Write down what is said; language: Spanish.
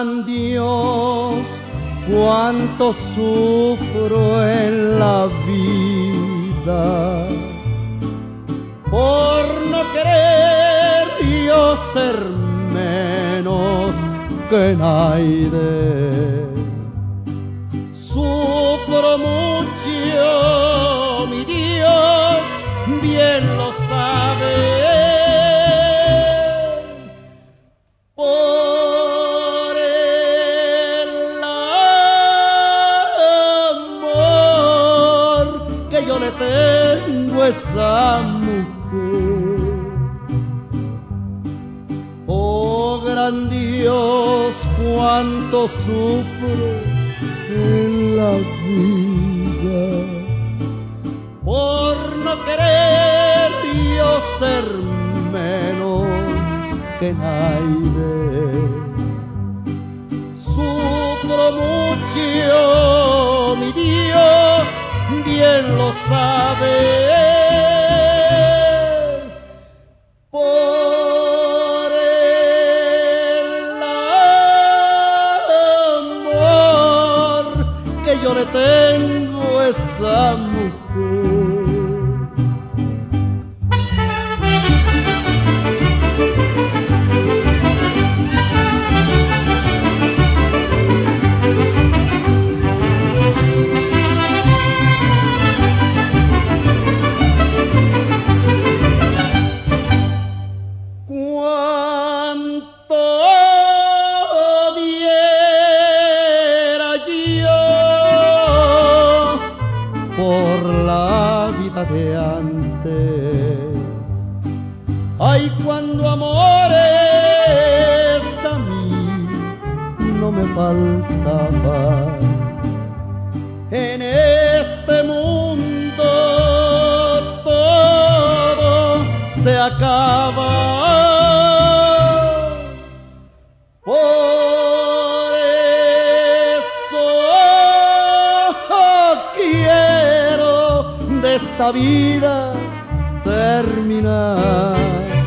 gran Dios, cuánto sufro en la vida por no querer yo ser menos que nadie. Sufro mucho, mi Dios bien lo sabe. Por el amor que yo le tengo a esa mujer. Oh gran Dios, cuánto sufro en la vida por no querer yo ser menos que nadie. Sufro mucho, mi Dios bien lo sabe. Por el amor que yo le tengo a esa mujer. De antes, ay, cuando amores a mí no me faltaban. En este mundo todo se acaba. Por eso quiero de esta vida terminar.